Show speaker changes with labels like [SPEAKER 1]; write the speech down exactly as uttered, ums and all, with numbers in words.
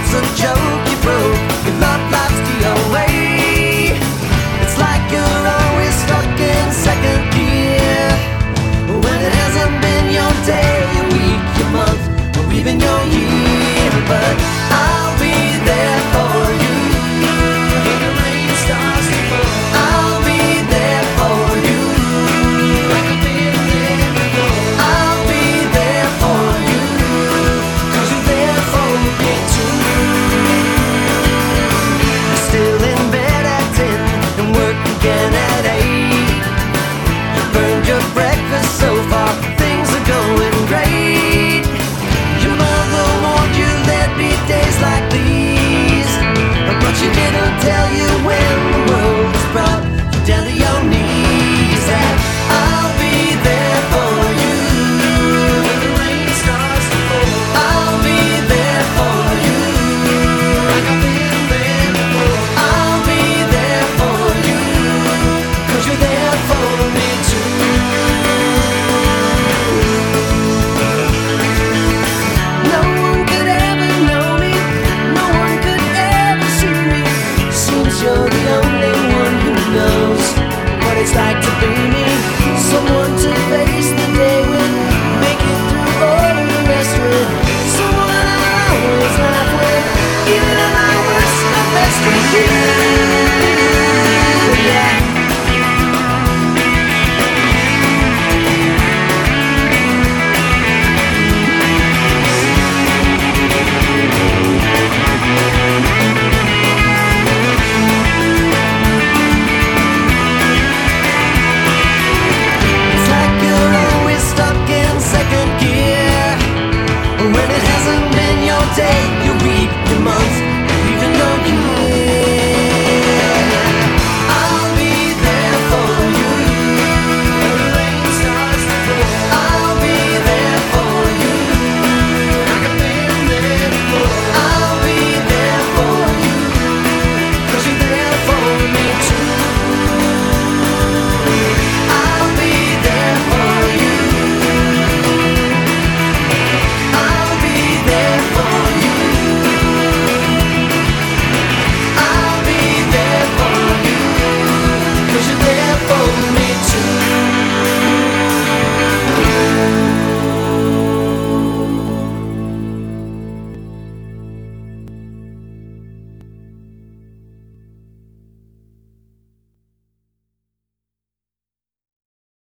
[SPEAKER 1] heart's a joke you broke. Your love life's the away. It's like you're always stuck in second gear, when it hasn't been your day, your week, your month, or even your year. But I'll be there for you when the rain starts to fall. I'll be there for you like I've been there before. I'll be there for you, 'cause you're there for me too. You're still in bed at ten and work again at eight. You burned your breakfast so far, things are going great. Your mother warned you there'd be days like these, but she didn't tell you when the world was brought you down to your knees. That I'll be there for you when the rain starts to fall. I'll be there for you like I've been there before. I'll be there for you, 'cause you're there for me too. No one could ever know me, no one could ever see me. Seems you're the only one who knows what it's like to be me. Someone to face the day with, make it through all of the rest with. Someone I always laugh with, even at my worst, my best with you.